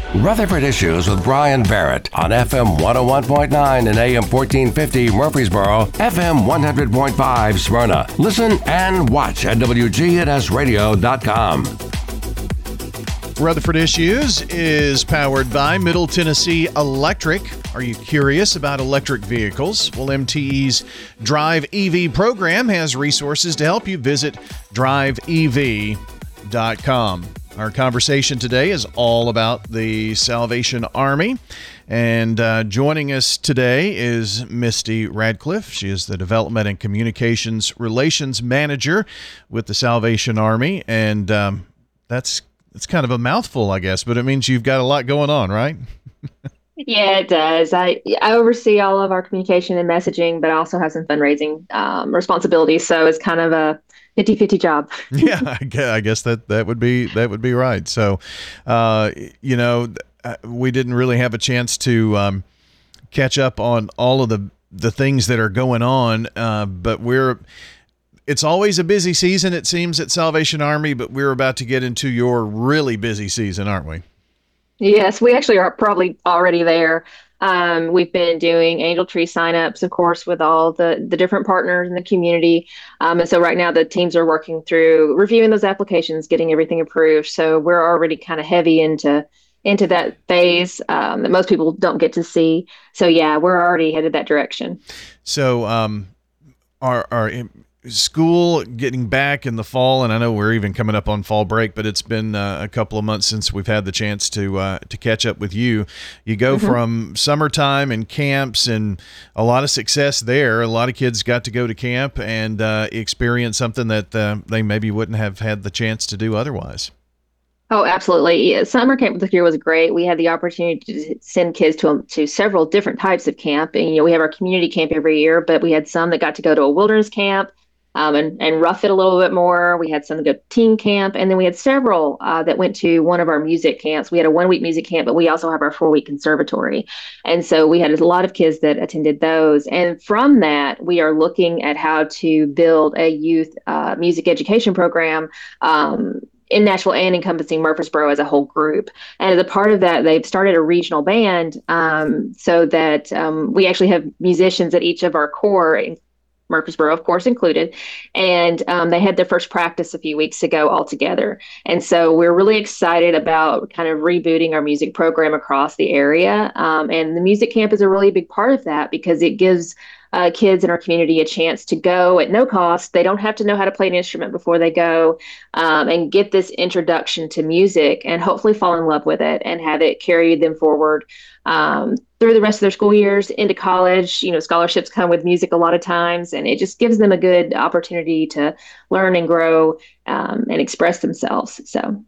Rutherford Issues with Brian Barrett on FM 101.9 and AM 1450 Murfreesboro, FM 100.5 Smyrna. Listen and watch at WGNSradio.com. Rutherford Issues is powered by Middle Tennessee Electric. Are you curious about electric vehicles? Well, MTE's Drive EV program has resources to help you. Visit driveev.com. Our conversation today is all about the Salvation Army. And joining us today is Misty Radcliffe. She is the Development and Communications Relations Manager with the Salvation Army. And that's kind of a mouthful, I guess, but it means you've got a lot going on, right? Yeah, it does. I oversee all of our communication and messaging, but I also have some fundraising responsibilities. So it's kind of a 50-50 job. Yeah, I guess that would be right. So, we didn't really have a chance to catch up on all of the things that are going on, but it's always a busy season, it seems, at Salvation Army, but we're about to get into your really busy season, aren't we? Yes, we actually are probably already there. We've been doing Angel Tree signups, of course, with all the different partners in the community. And so right now the teams are working through reviewing those applications, getting everything approved. So we're already kind of heavy into that phase that most people don't get to see. So yeah, we're already headed that direction. So our school getting back in the fall, and I know we're even coming up on fall break, but it's been a couple of months since we've had the chance to catch up with you. You go from summertime and camps and a lot of success there. A lot of kids got to go to camp and experience something that they maybe wouldn't have had the chance to do otherwise. Oh, absolutely. Yeah, summer camp this year was great. We had the opportunity to send kids to several different types of camp. And, we have our community camp every year, but we had some that got to go to a wilderness camp. And rough it a little bit more. We had some that go to teen camp, and then we had several that went to one of our music camps. We had a 1-week music camp, but we also have our 4-week conservatory. And so we had a lot of kids that attended those. And from that, we are looking at how to build a youth music education program in Nashville and encompassing Murfreesboro as a whole group. And as a part of that, they've started a regional band so that we actually have musicians at each of our core, Murfreesboro, of course, included. And they had their first practice a few weeks ago all together. And so we're really excited about kind of rebooting our music program across the area. And the music camp is a really big part of that because it gives kids in our community a chance to go at no cost. They don't have to know how to play an instrument before they go and get this introduction to music and hopefully fall in love with it and have it carry them forward through the rest of their school years into college. Scholarships come with music a lot of times, and it just gives them a good opportunity to learn and grow and express themselves. So,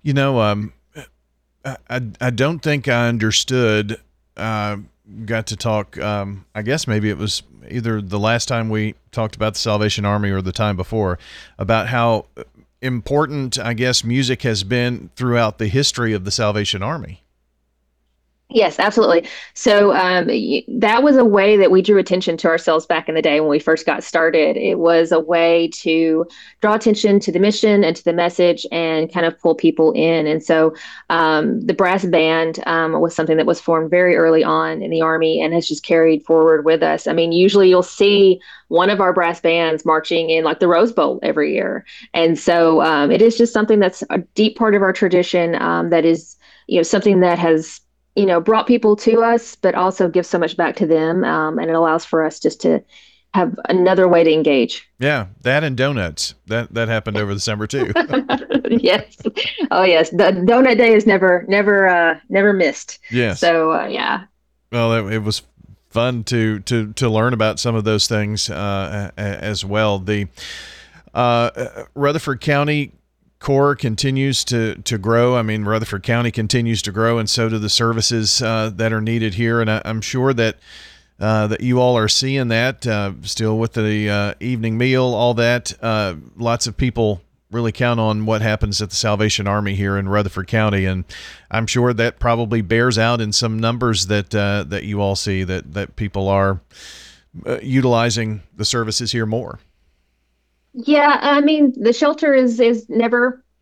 I don't think I understood, got to talk, I guess maybe it was either the last time we talked about the Salvation Army or the time before, about how important, I guess, music has been throughout the history of the Salvation Army. Yes, absolutely. So that was a way that we drew attention to ourselves back in the day when we first got started. It was a way to draw attention to the mission and to the message and kind of pull people in. And so the brass band was something that was formed very early on in the Army and has just carried forward with us. I mean, usually you'll see one of our brass bands marching in like the Rose Bowl every year. And so it is just something that's a deep part of our tradition that is, something that has brought people to us, but also gives so much back to them. And it allows for us just to have another way to engage. Yeah, that and donuts. That happened over the summer too. Yes. Oh, yes. The donut day is never missed. Yes. So, yeah. Well, it was fun to learn about some of those things as well. The Rutherford County Corps continues to grow. I mean, Rutherford County continues to grow, and so do the services that are needed here. And I'm sure that you all are seeing that still with the evening meal, all that. Lots of people really count on what happens at the Salvation Army here in Rutherford County, and I'm sure that probably bears out in some numbers that you all see that people are utilizing the services here more. Yeah, I mean, the shelter is never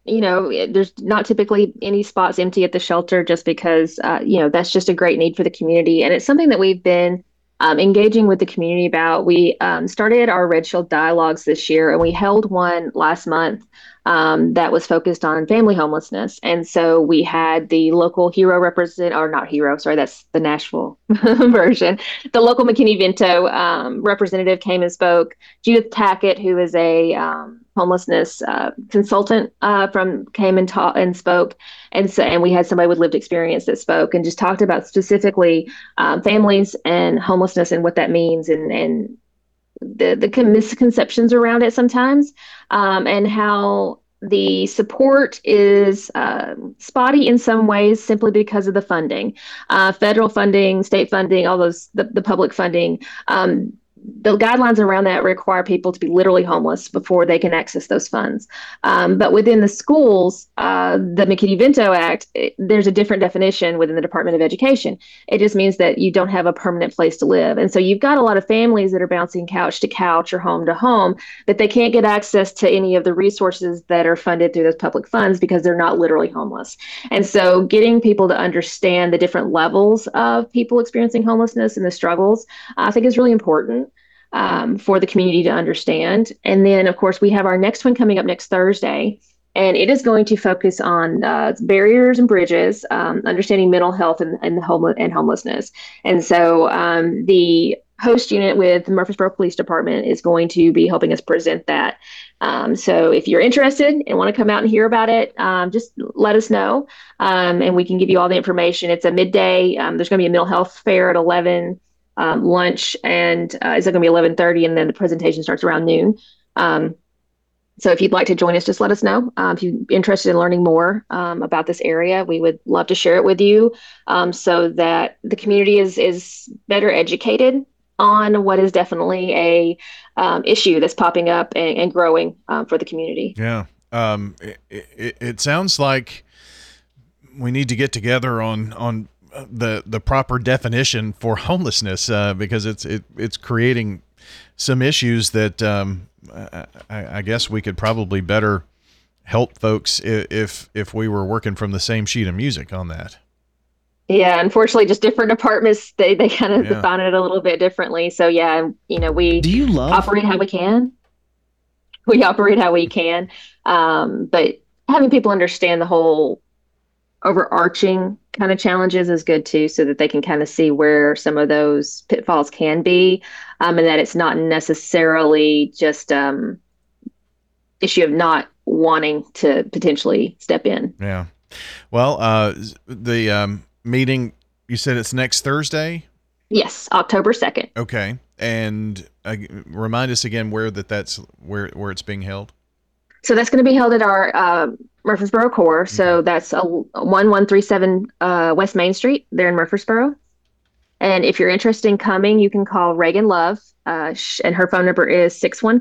there's not typically any spots empty at the shelter just because, that's just a great need for the community. And it's something that we've been engaging with the community about. We started our Red Shield Dialogues this year, and we held one last month that was focused on family homelessness. And so we had the local hero represent, or not hero, sorry, that's the Nashville version. The local McKinney-Vento representative came and spoke. Judith Tackett, who is a homelessness consultant came and taught and spoke, and we had somebody with lived experience that spoke and just talked about specifically families and homelessness and what that means, and the misconceptions around it sometimes, and how the support is spotty in some ways simply because of the funding, federal funding, state funding, all those the public funding. The guidelines around that require people to be literally homeless before they can access those funds. But within the schools, the McKinney-Vento Act, there's a different definition within the Department of Education. It just means that you don't have a permanent place to live. And so you've got a lot of families that are bouncing couch to couch or home to home, that they can't get access to any of the resources that are funded through those public funds because they're not literally homeless. And so getting people to understand the different levels of people experiencing homelessness and the struggles, I think is really important. For the community to understand. And then, of course, we have our next one coming up next Thursday, and it is going to focus on barriers and bridges, understanding mental health and homelessness. And so the host unit with the Murfreesboro Police Department is going to be helping us present that. So if you're interested and want to come out and hear about it, just let us know, and we can give you all the information. It's a midday. There's going to be a mental health fair at 11. Lunch, and it's going to be 11:30, and then the presentation starts around noon. So if you'd like to join us, just let us know. If you're interested in learning more about this area, we would love to share it with you, so that the community is better educated on what is definitely a issue that's popping up and growing for the community. Yeah. It sounds like we need to get together on the proper definition for homelessness, because it's creating some issues that I guess we could probably better help folks if we were working from the same sheet of music on that. Yeah, unfortunately, just different departments, they kind of define it a little bit differently. So yeah, we operate how we can. We operate how we can, but having people understand the whole overarching kind of challenges is good too, so that they can kind of see where some of those pitfalls can be, and that it's not necessarily just issue of not wanting to potentially step in. Yeah. Well, the meeting, you said it's next Thursday? Yes, October 2nd. Okay. And remind us again where it's being held. So that's going to be held at our Murfreesboro core. So that's 1137 West Main Street there in Murfreesboro. And if you're interested in coming, you can call Reagan Love, and her phone number is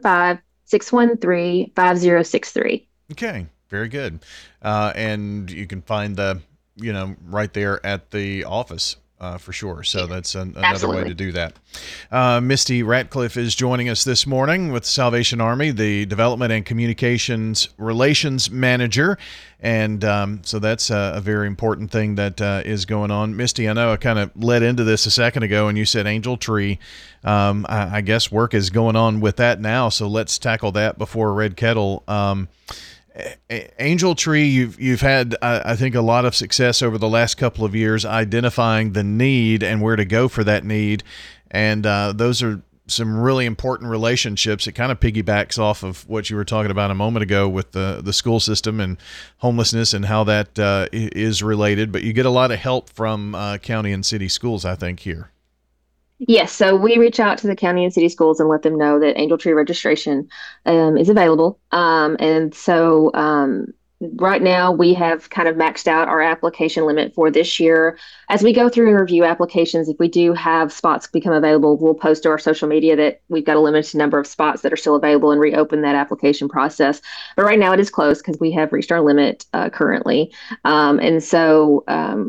615-613-5063. Okay, very good. And you can find right there at the office. For sure. So that's another way to do that. Misty Ratcliffe is joining us this morning with Salvation Army, the Development and Communications Relations Manager. And so that's a very important thing that is going on. Misty, I know I kind of led into this a second ago, and you said Angel Tree. I guess work is going on with that now. So let's tackle that before Red Kettle. Angel Tree, you've had, I think, a lot of success over the last couple of years identifying the need and where to go for that need, and those are some really important relationships. It kind of piggybacks off of what you were talking about a moment ago with the school system and homelessness and how that is related, but you get a lot of help from county and city schools, I think, here. Yes, so we reach out to the county and city schools and let them know that Angel Tree registration is available. And so right now we have kind of maxed out our application limit for this year. As we go through and review applications, if we do have spots become available, we'll post to our social media that we've got a limited number of spots that are still available and reopen that application process. But right now it is closed because we have reached our limit currently. And so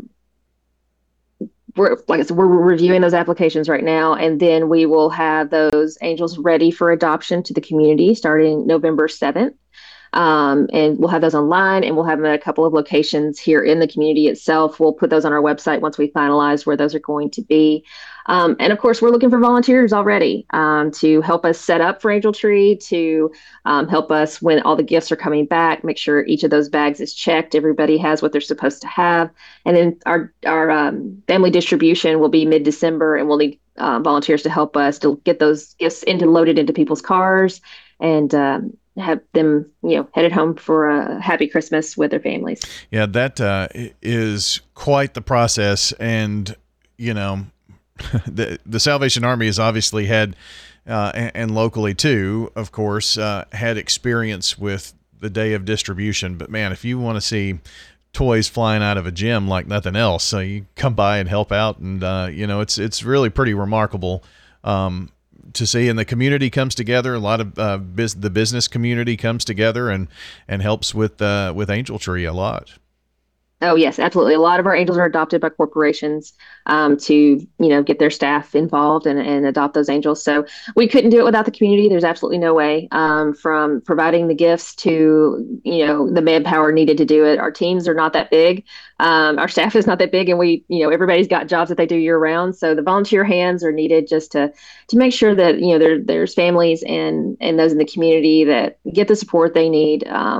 we're reviewing those applications right now, and then we will have those angels ready for adoption to the community starting November 7th. And we'll have those online, and we'll have them at a couple of locations here in the community itself. We'll put those on our website once we finalize where those are going to be. And of course, we're looking for volunteers already to help us set up for Angel Tree, to help us when all the gifts are coming back, make sure each of those bags is checked, everybody has what they're supposed to have. And then our family distribution will be mid-December, and we'll need volunteers to help us to get those gifts loaded into people's cars and have them, headed home for a happy Christmas with their families. Yeah, that is quite the process. And, the Salvation Army has obviously had, and locally too, of course, had experience with the day of distribution. But man, if you want to see toys flying out of a gym like nothing else, so you come by and help out, and it's really pretty remarkable to see. And the community comes together. A lot of the business community comes together and helps with Angel Tree a lot. Oh, yes, absolutely. A lot of our angels are adopted by corporations to, get their staff involved and adopt those angels. So we couldn't do it without the community. There's absolutely no way, from providing the gifts to, the manpower needed to do it. Our teams are not that big. Our staff is not that big, and we, everybody's got jobs that they do year round. So the volunteer hands are needed just to make sure that, there's families and those in the community that get the support they need.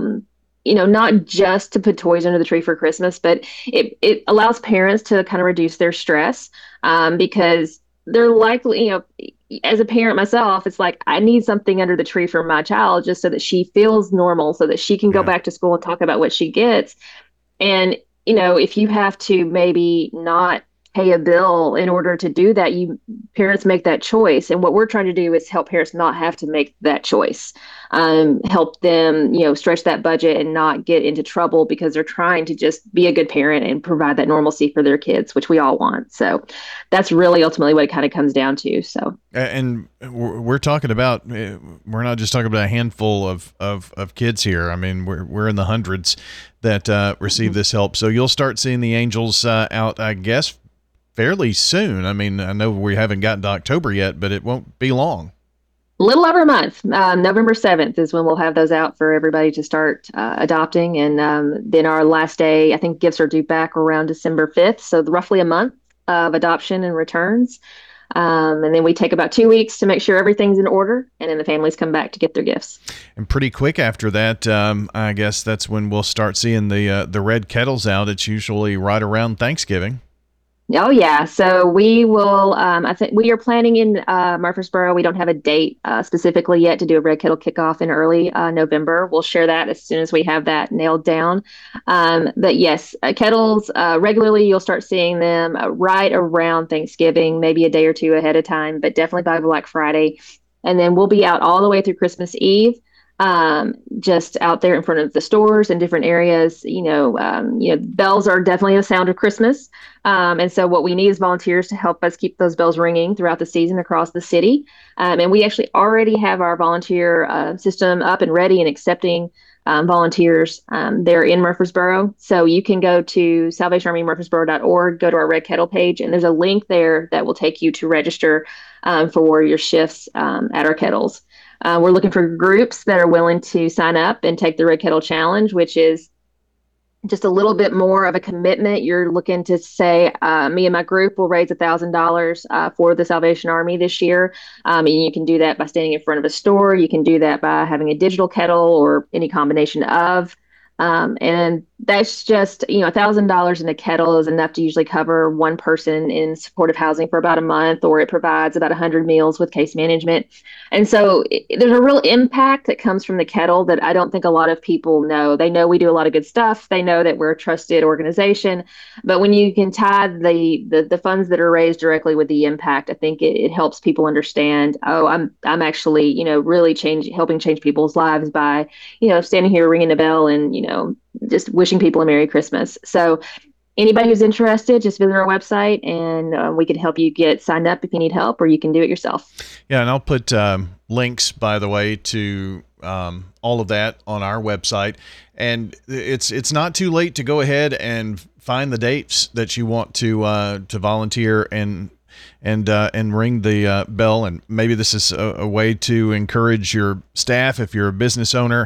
Not just to put toys under the tree for Christmas, but it allows parents to kind of reduce their stress because they're likely, as a parent myself, it's like, I need something under the tree for my child just so that she feels normal, so that she can go back to school and talk about what she gets. And, if you have to maybe not pay a bill in order to do that, parents make that choice. And what we're trying to do is help parents not have to make that choice, help them, stretch that budget and not get into trouble because they're trying to just be a good parent and provide that normalcy for their kids, which we all want. So that's really ultimately what it kind of comes down to. So, and we're talking about, we're not just talking about a handful of kids here. I mean, we're in the hundreds that receive this help. So you'll start seeing the angels out, I guess, fairly soon. I mean, I know we haven't gotten to October yet, but it won't be long. A little over a month. November 7th is when we'll have those out for everybody to start adopting. And then our last day, I think gifts are due back around December 5th. So roughly a month of adoption and returns. And then we take about 2 weeks to make sure everything's in order. And then the families come back to get their gifts. And pretty quick after that, I guess that's when we'll start seeing the red kettles out. It's usually right around Thanksgiving. Oh, yeah. So we will, I think we are planning in Murfreesboro. We don't have a date specifically yet to do a Red Kettle kickoff in early November. We'll share that as soon as we have that nailed down. But yes, kettles, regularly you'll start seeing them right around Thanksgiving, maybe a day or two ahead of time, but definitely by Black Friday. And then we'll be out all the way through Christmas Eve. Just out there in front of the stores in different areas. Bells are definitely a sound of Christmas. And so what we need is volunteers to help us keep those bells ringing throughout the season across the city. And we actually already have our volunteer system up and ready and accepting volunteers there in Murfreesboro. So you can go to salvationarmymurfreesboro.org, go to our Red Kettle page, and there's a link there that will take you to register for your shifts at our kettles. We're looking for groups that are willing to sign up and take the Red Kettle Challenge, which is just a little bit more of a commitment. You're looking to say, me and my group will raise $1,000 for the Salvation Army this year. And you can do that by standing in front of a store. You can do that by having a digital kettle or any combination of. And that's just, $1,000 in a kettle is enough to usually cover one person in supportive housing for about a month, or it provides about 100 meals with case management. And so there's a real impact that comes from the kettle that I don't think a lot of people know. They know we do a lot of good stuff. They know that we're a trusted organization. But when you can tie the funds that are raised directly with the impact, I think it helps people understand, I'm actually, really helping change people's lives by, standing here ringing the bell and, just wishing people a Merry Christmas. So anybody who's interested, just visit our website and we can help you get signed up if you need help, or you can do it yourself. Yeah, and I'll put links, by the way, to all of that on our website. And it's not too late to go ahead and find the dates that you want to volunteer and ring the bell. And maybe this is a way to encourage your staff, if you're a business owner,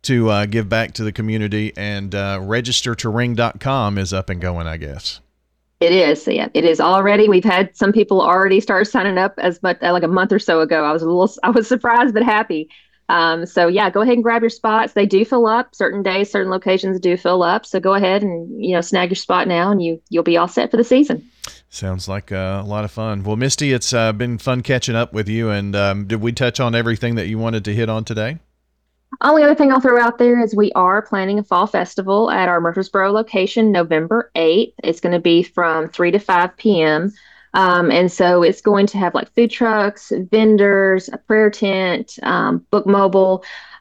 to give back to the community. And registertoring.com is up and going, I guess. It is. Yeah, it is already. We've had some people already start signing up as much like a month or so ago. I was surprised but happy. So yeah, go ahead and grab your spots. They do fill up. Certain days, certain locations do fill up. So go ahead and snag your spot now, and you'll be all set for the season. Sounds like a lot of fun. Well, Misty, it's been fun catching up with you. And did we touch on everything that you wanted to hit on today? Only other thing I'll throw out there is we are planning a fall festival at our Murfreesboro location November 8th. It's going to be from 3 to 5 p.m. And so it's going to have like food trucks, vendors, a prayer tent, book mobile,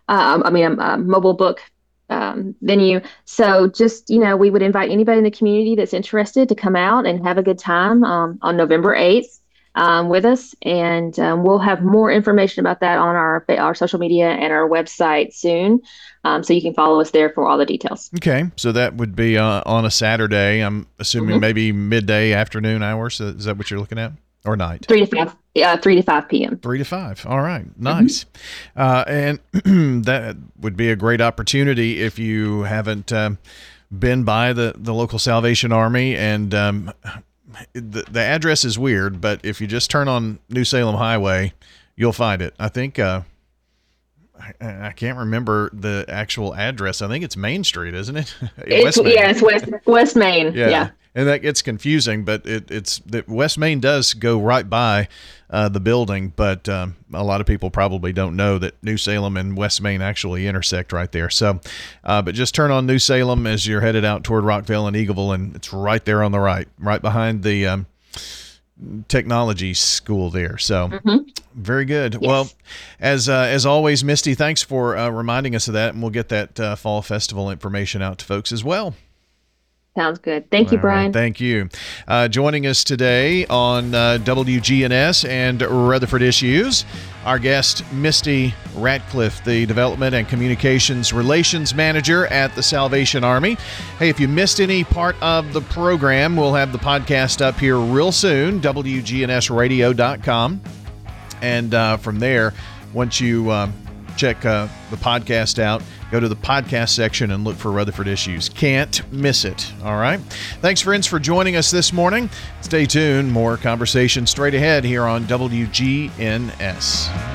a mobile book venue. So just, we would invite anybody in the community that's interested to come out and have a good time on November 8th. With us, and we'll have more information about that on our social media and our website soon, so you can follow us there for all the details. Okay, so that would be on a Saturday. I'm assuming maybe midday, afternoon hours. Is that what you're looking at, or night? 3 to 5. 3 to 5 p.m. 3 to 5. All right, nice. And that would be a great opportunity if you haven't been by the local Salvation Army. And the address is weird, but if you just turn on New Salem Highway, you'll find it. I think I can't remember the actual address. I think it's Main Street, isn't it? It's West Main. Yeah. And that gets confusing, but it's that West Main does go right by the building, but a lot of people probably don't know that New Salem and West Main actually intersect right there. So, but just turn on New Salem as you're headed out toward Rockville and Eagleville, and it's right there on the right behind the technology school there. So very good. Yes. Well, as always, Misty, thanks for reminding us of that, and we'll get that fall festival information out to folks as well. Sounds good. Thank you, Brian. Right, thank you. Joining us today on WGNS and Rutherford Issues, our guest, Misty Ratcliffe, the Development and Communications Relations Manager at the Salvation Army. Hey, if you missed any part of the program, we'll have the podcast up here real soon, WGNSradio.com. And from there, once you check the podcast out, go to the podcast section and look for Rutherford Issues. Can't miss it. All right. Thanks, friends, for joining us this morning. Stay tuned. More conversation straight ahead here on WGNS.